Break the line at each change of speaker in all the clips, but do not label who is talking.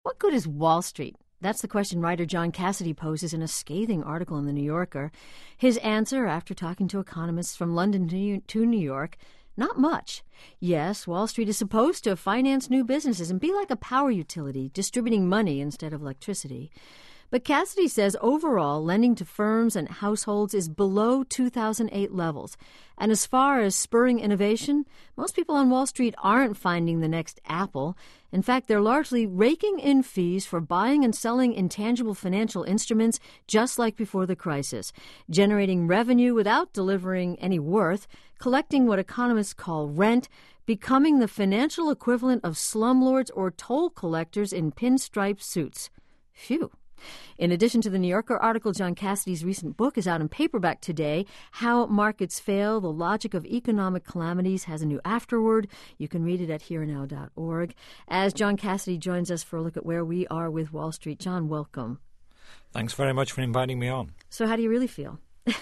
What good is Wall Street? That's the question writer John Cassidy poses in a scathing article in The New Yorker. His answer, after talking to economists from London to New York, not much. Yes, Wall Street is supposed to finance new businesses and be like a power utility, distributing money instead of electricity. But Cassidy says overall, lending to firms and households is below 2008 levels. And as far as spurring innovation, most people on Wall Street aren't finding the next Apple. In fact, they're largely raking in fees for buying and selling intangible financial instruments just like before the crisis, generating revenue without delivering any worth, collecting what economists call rent, becoming the financial equivalent of slumlords or toll collectors in pinstripe suits. Phew. In addition to the New Yorker article, John Cassidy's recent book is out in paperback today. How Markets Fail, The Logic of Economic Calamities has a new afterword. You can read it at herenow.org. As John Cassidy joins us for a look at where we are with Wall Street. John, welcome.
Thanks very much for inviting me on.
So how do you really feel?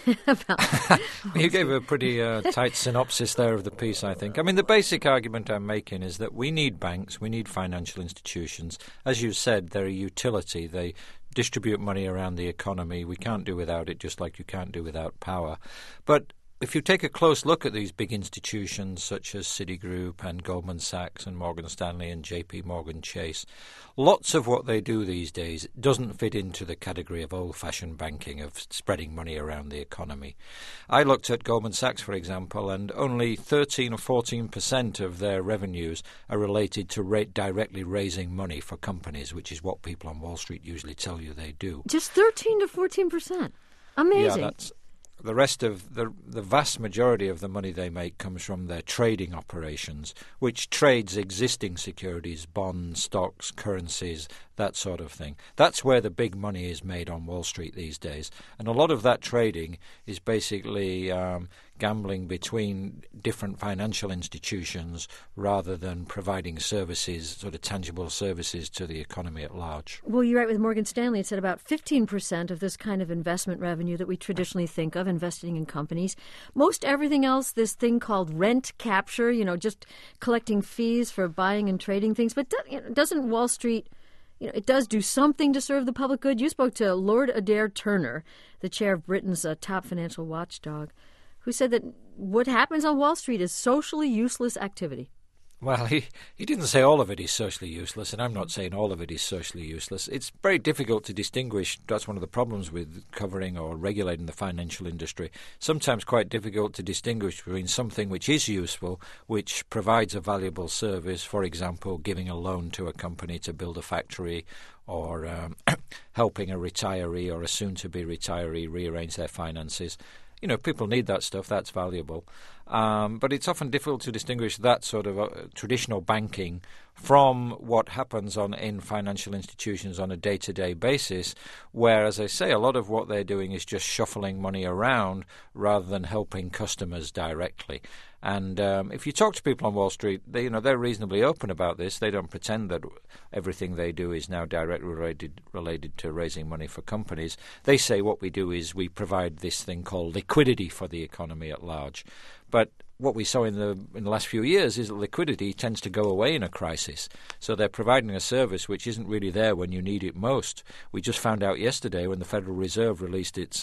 You gave a pretty tight synopsis there of the piece, I think. I mean, the basic argument I'm making is that we need banks, we need financial institutions. As you said, they're a utility. They distribute money around the economy. We can't do without it, just like you can't do without power. But if you take a close look at these big institutions such as Citigroup and Goldman Sachs and Morgan Stanley and JP Morgan Chase, lots of what they do these days doesn't fit into the category of old-fashioned banking, of spreading money around the economy. I looked at Goldman Sachs, for example, and only 13 or 14% of their revenues are related to directly raising money for companies, which is what people on Wall Street usually tell you they do.
Just 13 to 14%. Amazing.
Yeah, the rest of the vast majority of the money they make comes from their trading operations, which trades existing securities, bonds, stocks, currencies, that sort of thing. That's where the big money is made on Wall Street these days. And a lot of that trading is basically gambling between different financial institutions rather than providing services, sort of tangible services to the economy at large.
Well, you write with Morgan Stanley, it said about 15% of this kind of investment revenue that we traditionally think of, investing in companies. Most everything else, this thing called rent capture, just collecting fees for buying and trading things. But doesn't Wall Street, it does do something to serve the public good? You spoke to Lord Adair Turner, the chair of Britain's top financial watchdog, who said that what happens on Wall Street is socially useless activity.
Well, he didn't say all of it is socially useless, and I'm not saying all of it is socially useless. It's very difficult to distinguish. That's one of the problems with covering or regulating the financial industry. Sometimes quite difficult to distinguish between something which is useful, which provides a valuable service, for example, giving a loan to a company to build a factory, or helping a retiree or a soon-to-be retiree rearrange their finances. People need that stuff. That's valuable. But it's often difficult to distinguish that sort of traditional banking from what happens in financial institutions on a day-to-day basis, where, as I say, a lot of what they're doing is just shuffling money around rather than helping customers directly. And if you talk to people on Wall Street, they're reasonably open about this. They don't pretend that everything they do is now directly related to raising money for companies. They say what we do is we provide this thing called liquidity for the economy at large. But what we saw in the last few years is that liquidity tends to go away in a crisis. So they're providing a service which isn't really there when you need it most. We just found out yesterday when the Federal Reserve released its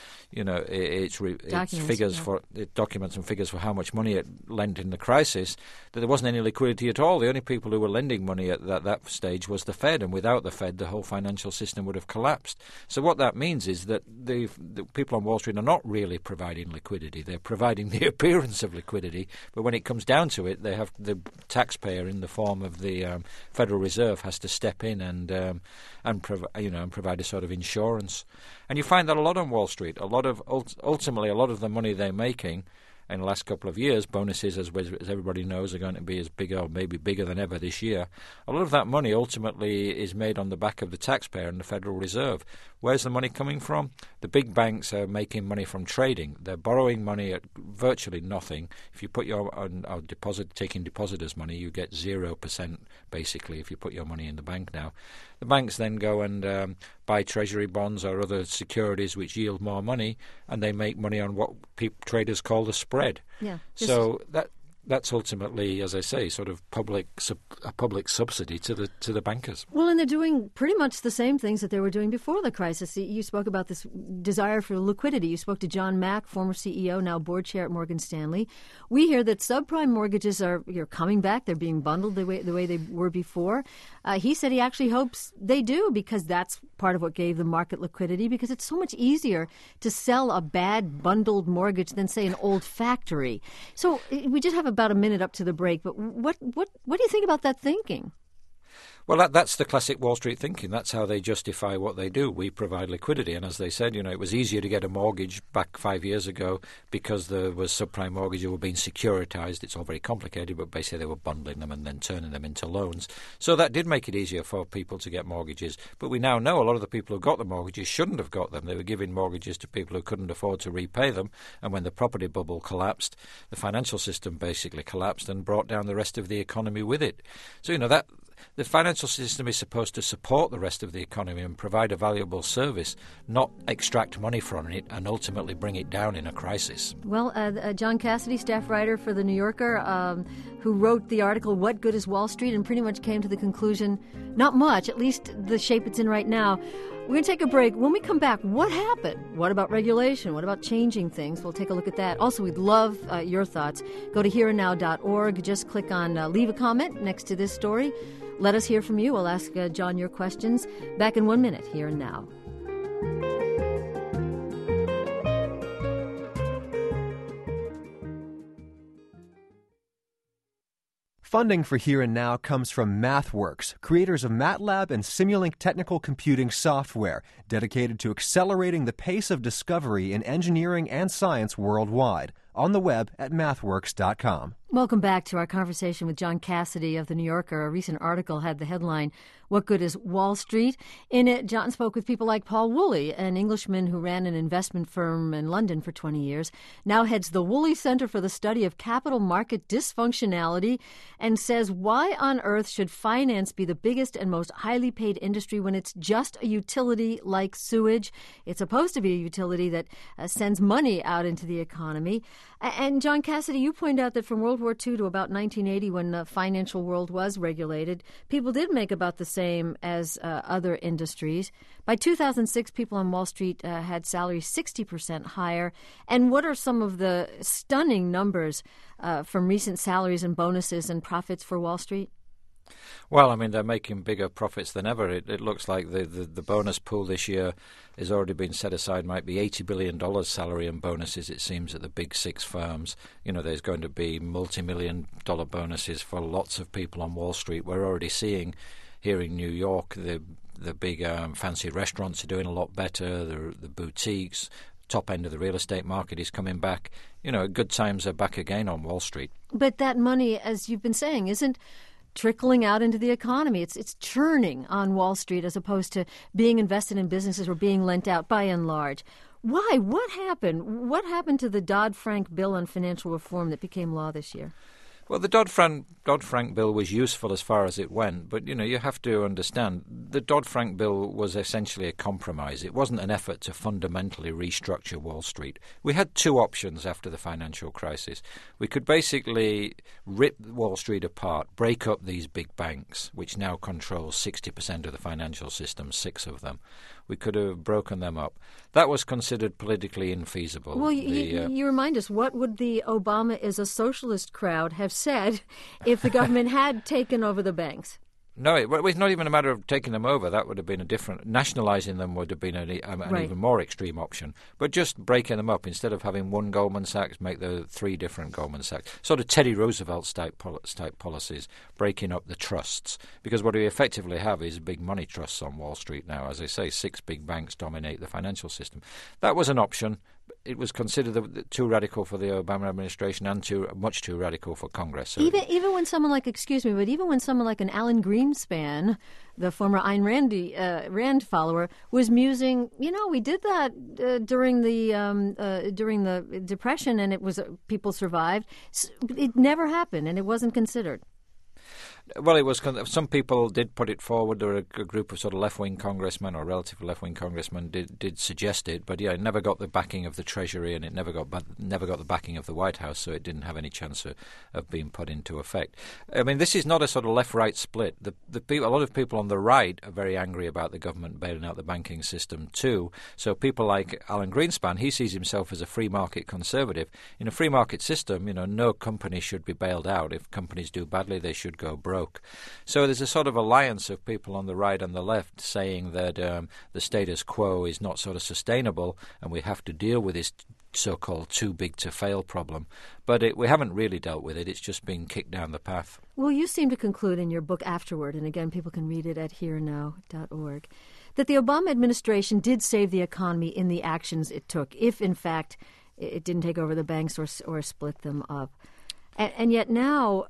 documents and figures for how much money it lent in the crisis, that there wasn't any liquidity at all. The only people who were lending money at that stage was the Fed, and without the Fed, the whole financial system would have collapsed. So what that means is that the people on Wall Street are not really providing liquidity. They're providing the appearance of liquidity, but when it comes down to it, they have the taxpayer in the form of the Federal Reserve has to step in and provide a sort of insurance. And you find that a lot on Wall Street. Ultimately, a lot of the money they're making in the last couple of years, bonuses, as everybody knows, are going to be as big or maybe bigger than ever this year. A lot of that money ultimately is made on the back of the taxpayer and the Federal Reserve. Where's the money coming from? The big banks are making money from trading. They're borrowing money at virtually nothing. If you put taking depositors' money, you get 0% basically if you put your money in the bank now. The banks then go and buy treasury bonds or other securities which yield more money, and they make money on what traders call the spread.
Yeah.
So that's ultimately, as I say, sort of a public subsidy to the bankers.
Well, and they're doing pretty much the same things that they were doing before the crisis. You spoke about this desire for liquidity. You spoke to John Mack, former CEO, now board chair at Morgan Stanley. We hear that subprime mortgages are coming back. They're being bundled the way they were before. He said he actually hopes they do, because that's part of what gave the market liquidity, because it's so much easier to sell a bad bundled mortgage than, say, an old factory. So we just have about a minute up to the break, but what do you think about that thinking?
Well, that's the classic Wall Street thinking. That's how they justify what they do. We provide liquidity. And as they said, it was easier to get a mortgage back 5 years ago because there was subprime mortgages that were being securitized. It's all very complicated, but basically they were bundling them and then turning them into loans. So that did make it easier for people to get mortgages. But we now know a lot of the people who got the mortgages shouldn't have got them. They were giving mortgages to people who couldn't afford to repay them. And when the property bubble collapsed, the financial system basically collapsed and brought down the rest of the economy with it. So, that the financial system is supposed to support the rest of the economy and provide a valuable service, not extract money from it and ultimately bring it down in a crisis.
Well, John Cassidy, staff writer for The New Yorker, who wrote the article, What Good is Wall Street? And pretty much came to the conclusion, not much, at least the shape it's in right now. We're going to take a break. When we come back, what happened? What about regulation? What about changing things? We'll take a look at that. Also, we'd love your thoughts. Go to hereandnow.org. Just click on leave a comment next to this story. Let us hear from you. We'll ask John your questions. Back in 1 minute, Here and Now.
Funding for Here and Now comes from MathWorks, creators of MATLAB and Simulink technical computing software, dedicated to accelerating the pace of discovery in engineering and science worldwide. On the web at mathworks.com.
Welcome back to our conversation with John Cassidy of The New Yorker. A recent article had the headline, What Good is Wall Street? In it, John spoke with people like Paul Woolley, an Englishman who ran an investment firm in London for 20 years, now heads the Woolley Center for the Study of Capital Market Dysfunctionality, and says, why on earth should finance be the biggest and most highly paid industry when it's just a utility like sewage? It's supposed to be a utility that sends money out into the economy. And John Cassidy, you point out that from World War II to about 1980, when the financial world was regulated, people did make about the same as other industries. By 2006, people on Wall Street had salaries 60% higher. And what are some of the stunning numbers from recent salaries and bonuses and profits for Wall Street?
Well, they're making bigger profits than ever. It looks like the bonus pool this year has already been set aside, might be $80 billion salary and bonuses, it seems, at the big six firms. There's going to be multi-million-dollar bonuses for lots of people on Wall Street. We're already seeing here in New York the big fancy restaurants are doing a lot better, the boutiques. Top end of the real estate market is coming back. Good times are back again on Wall Street.
But that money, as you've been saying, isn't trickling out into the economy. It's churning on Wall Street as opposed to being invested in businesses or being lent out by and large. Why? What happened? What happened to the Dodd-Frank bill on financial reform that became law this year?
Well, the Dodd-Frank bill was useful as far as it went, but, you have to understand the Dodd-Frank bill was essentially a compromise. It wasn't an effort to fundamentally restructure Wall Street. We had two options after the financial crisis. We could basically rip Wall Street apart, break up these big banks, which now control 60% of the financial system, 6 of them. We could have broken them up. That was considered politically infeasible.
Well, you remind us, what would the Obama is a socialist crowd have said if the government had taken over the banks?
No, it was not even a matter of taking them over. That would have been a different... Nationalising them would have been an even more extreme option. But just breaking them up, instead of having one Goldman Sachs, make the 3 different Goldman Sachs. Sort of Teddy Roosevelt's type policies, breaking up the trusts. Because what we effectively have is big money trusts on Wall Street now. As I say, 6 big banks dominate the financial system. That was an option. It was considered too radical for the Obama administration and much too radical for Congress. So
even when someone like, even when someone like an Alan Greenspan, the former Ayn Rand follower, was musing, we did that during the Depression, and it was people survived. It never happened, and it wasn't considered.
Well, it was. Some people did put it forward. There were a group of sort of left-wing congressmen or relatively left-wing congressmen did suggest it, but yeah, it never got the backing of the Treasury, and it never got the backing of the White House, so it didn't have any chance of being put into effect. I mean, this is not a sort of left-right split. A lot of people on the right are very angry about the government bailing out the banking system too. So people like Alan Greenspan, he sees himself as a free market conservative. In a free market system, no company should be bailed out. If companies do badly, they should go broke. So there's a sort of alliance of people on the right and the left saying that the status quo is not sort of sustainable and we have to deal with this so-called too big to fail problem. But we haven't really dealt with it. It's just been kicked down the path.
Well, you seem to conclude in your book Afterward, and again, people can read it at hereandnow.org, that the Obama administration did save the economy in the actions it took, if in fact it didn't take over the banks or split them up. And yet now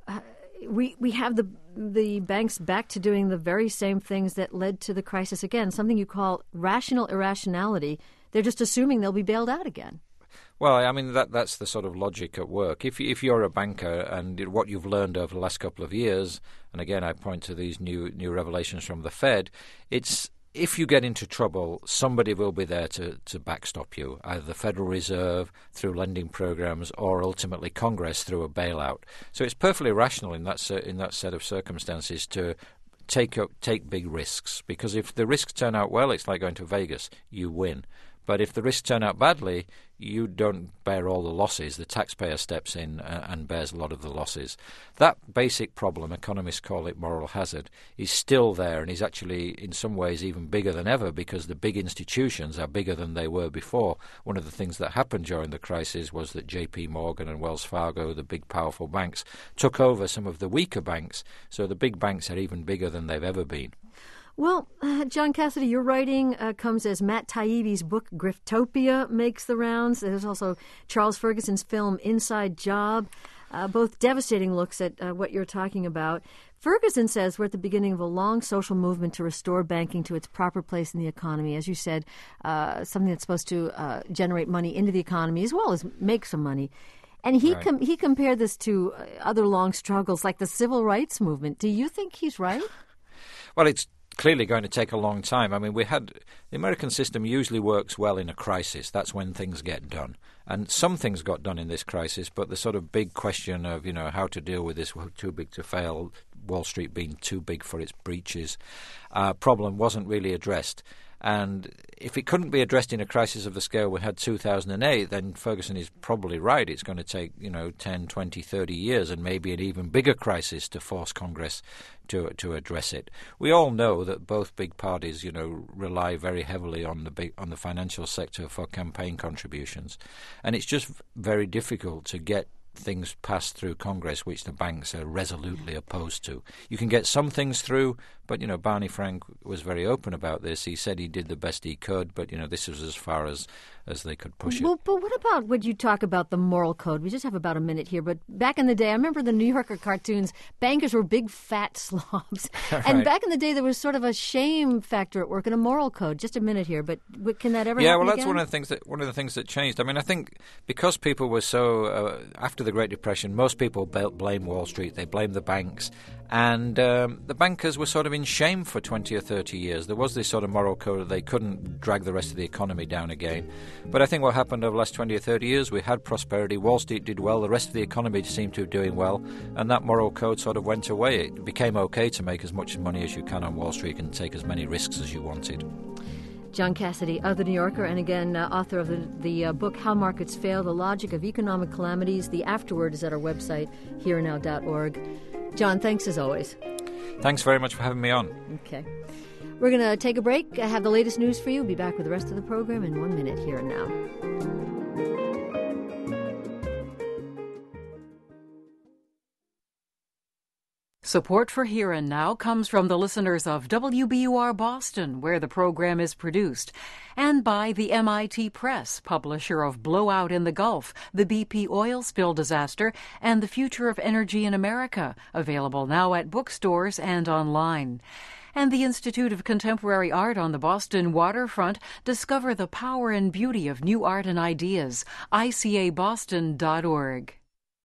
we have the banks back to doing the very same things that led to the crisis again, something you call rational irrationality. They're just assuming they'll be bailed out again.
Well, I mean, that's the sort of logic at work. If you're a banker and what you've learned over the last couple of years, and again I point to these new revelations from the Fed, it's if you get into trouble, somebody will be there to backstop you, either the Federal Reserve through lending programs or ultimately Congress through a bailout. So it's perfectly rational in that set of circumstances to take big risks, because if the risks turn out well, it's like going to Vegas. You win. But if the risks turn out badly, you don't bear all the losses. The taxpayer steps in and bears a lot of the losses. That basic problem, economists call it moral hazard, is still there and is actually in some ways even bigger than ever because the big institutions are bigger than they were before. One of the things that happened during the crisis was that JP Morgan and Wells Fargo, the big powerful banks, took over some of the weaker banks. So the big banks are even bigger than they've ever been.
Well, John Cassidy, your writing comes as Matt Taibbi's book Griftopia makes the rounds. There's also Charles Ferguson's film Inside Job, both devastating looks at what you're talking about. Ferguson says we're at the beginning of a long social movement to restore banking to its proper place in the economy. As you said, something that's supposed to generate money into the economy as well as make some money. And he he compared this to other long struggles like the civil rights movement. Do you think he's right?
Well, it's clearly going to take a long time. I mean, the American system usually works well in a crisis. That's when things get done. And some things got done in this crisis, but the sort of big question of, how to deal with this too big to fail, Wall Street being too big for its breaches, problem wasn't really addressed. And if it couldn't be addressed in a crisis of the scale we had 2008, then Ferguson is probably right. It's going to take, 10, 20, 30 years and maybe an even bigger crisis to force Congress to address it. We all know that both big parties, rely very heavily on the financial sector for campaign contributions. And it's just very difficult to get things passed through Congress which the banks are resolutely opposed to. You can get some things through, but, Barney Frank was very open about this. He said he did the best he could, but, this was as far as they could push it.
Well, but what about when you talk about the moral code? We just have about a minute here, but back in the day, I remember the New Yorker cartoons, bankers were big fat slobs. Right. And back in the day, there was sort of a shame factor at work and a moral code. Just a minute here, but can that ever happen
well, that's
again?
one of the things that changed. I mean, I think because people were so, after the Great Depression, most people blame Wall Street, they blame the banks, and the bankers were sort of in shame for 20 or 30 years. There was this sort of moral code that they couldn't drag the rest of the economy down again. But I think what happened over the last 20 or 30 years, we had prosperity, Wall Street did well, the rest of the economy seemed to be doing well, and that moral code sort of went away. It became okay to make as much money as you can on Wall Street and take as many risks as you wanted.
John Cassidy of The New Yorker, and again, author of the book How Markets Fail, The Logic of Economic Calamities. The Afterword is at our website, hereandnow.org. John, thanks as always.
Thanks very much for having me on.
Okay. We're going to take a break, have the latest news for you. We'll be back with the rest of the program in 1 minute, Here and Now.
Support for Here and Now comes from the listeners of WBUR Boston, where the program is produced, and by the MIT Press, publisher of Blowout in the Gulf, the BP oil spill disaster, and the Future of Energy in America, available now at bookstores and online. And the Institute of Contemporary Art on the Boston waterfront. Discover the power and beauty of new art and ideas. ICABoston.org.